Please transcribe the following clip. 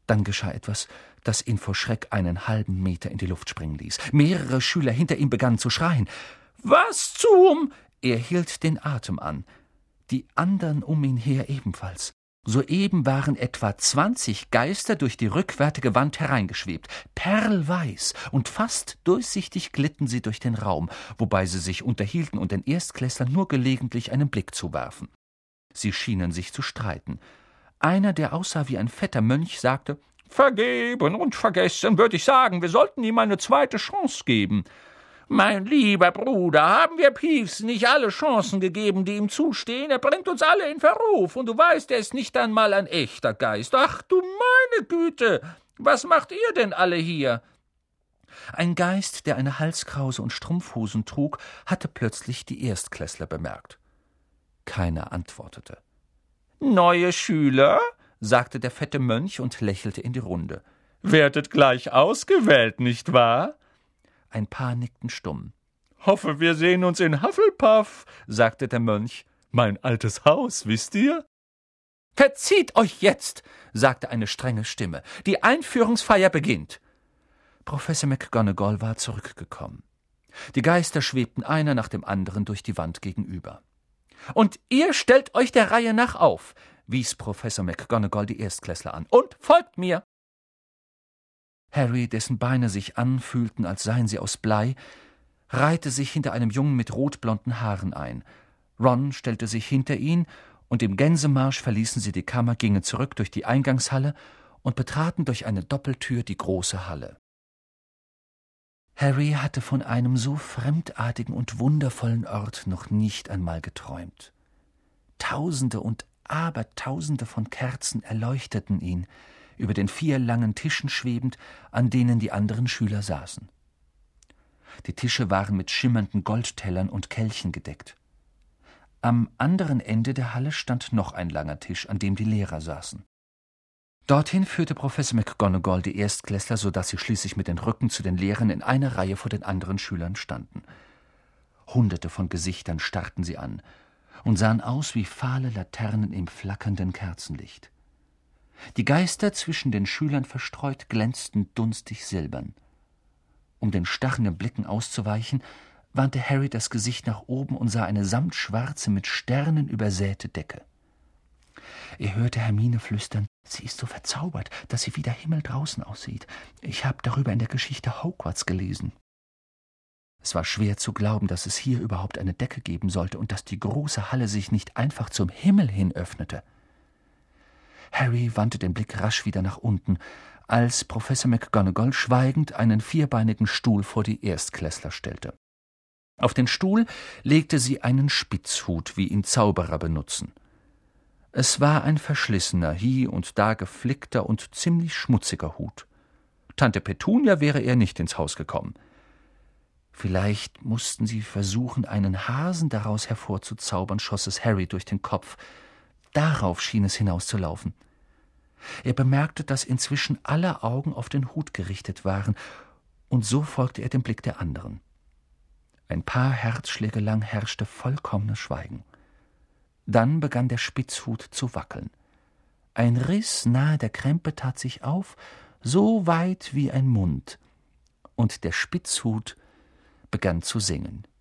Dann geschah etwas, das ihn vor Schreck einen halben Meter in die Luft springen ließ. Mehrere Schüler hinter ihm begannen zu schreien. »Was zum?« Er hielt den Atem an. Die anderen um ihn her ebenfalls. Soeben waren etwa 20 Geister durch die rückwärtige Wand hereingeschwebt, perlweiß, und fast durchsichtig glitten sie durch den Raum, wobei sie sich unterhielten und den Erstklässlern nur gelegentlich einen Blick zuwarfen. Sie schienen sich zu streiten. Einer, der aussah wie ein fetter Mönch, sagte: »Vergeben und vergessen, würde ich sagen, wir sollten ihm eine zweite Chance geben.« »Mein lieber Bruder, haben wir Peeves nicht alle Chancen gegeben, die ihm zustehen? Er bringt uns alle in Verruf, und du weißt, er ist nicht einmal ein echter Geist. Ach du meine Güte, was macht ihr denn alle hier?« Ein Geist, der eine Halskrause und Strumpfhosen trug, hatte plötzlich die Erstklässler bemerkt. Keiner antwortete. »Neue Schüler?« sagte der fette Mönch und lächelte in die Runde. »Werdet gleich ausgewählt, nicht wahr?« Ein paar nickten stumm. »Hoffe, wir sehen uns in Hufflepuff«, sagte der Mönch. »Mein altes Haus, wisst ihr?« »Verzieht euch jetzt«, sagte eine strenge Stimme. »Die Einführungsfeier beginnt.« Professor McGonagall war zurückgekommen. Die Geister schwebten einer nach dem anderen durch die Wand gegenüber. »Und ihr stellt euch der Reihe nach auf«, wies Professor McGonagall die Erstklässler an. »Und folgt mir!« Harry, dessen Beine sich anfühlten, als seien sie aus Blei, reihte sich hinter einem Jungen mit rotblonden Haaren ein. Ron stellte sich hinter ihn, und im Gänsemarsch verließen sie die Kammer, gingen zurück durch die Eingangshalle und betraten durch eine Doppeltür die große Halle. Harry hatte von einem so fremdartigen und wundervollen Ort noch nicht einmal geträumt. Tausende und Abertausende von Kerzen erleuchteten ihn, über den 4 langen Tischen schwebend, an denen die anderen Schüler saßen. Die Tische waren mit schimmernden Goldtellern und Kelchen gedeckt. Am anderen Ende der Halle stand noch ein langer Tisch, an dem die Lehrer saßen. Dorthin führte Professor McGonagall die Erstklässler, so dass sie schließlich mit den Rücken zu den Lehrern in einer Reihe vor den anderen Schülern standen. Hunderte von Gesichtern starrten sie an und sahen aus wie fahle Laternen im flackernden Kerzenlicht. Die Geister zwischen den Schülern verstreut glänzten dunstig silbern. Um den starrenden Blicken auszuweichen, wandte Harry das Gesicht nach oben und sah eine samtschwarze, mit Sternen übersäte Decke. Er hörte Hermine flüstern: »Sie ist so verzaubert, dass sie wie der Himmel draußen aussieht. Ich habe darüber in der Geschichte Hogwarts gelesen.« Es war schwer zu glauben, dass es hier überhaupt eine Decke geben sollte und dass die große Halle sich nicht einfach zum Himmel hin öffnete. Harry wandte den Blick rasch wieder nach unten, als Professor McGonagall schweigend einen 4beinigen Stuhl vor die Erstklässler stellte. Auf den Stuhl legte sie einen Spitzhut, wie ihn Zauberer benutzen. Es war ein verschlissener, hie und da geflickter und ziemlich schmutziger Hut. Tante Petunia wäre er nicht ins Haus gekommen. Vielleicht mussten sie versuchen, einen Hasen daraus hervorzuzaubern, schoss es Harry durch den Kopf. Darauf schien es hinauszulaufen. Er bemerkte, dass inzwischen alle Augen auf den Hut gerichtet waren, und so folgte er dem Blick der anderen. Ein paar Herzschläge lang herrschte vollkommenes Schweigen. Dann begann der Spitzhut zu wackeln. Ein Riss nahe der Krempe tat sich auf, so weit wie ein Mund, und der Spitzhut begann zu singen.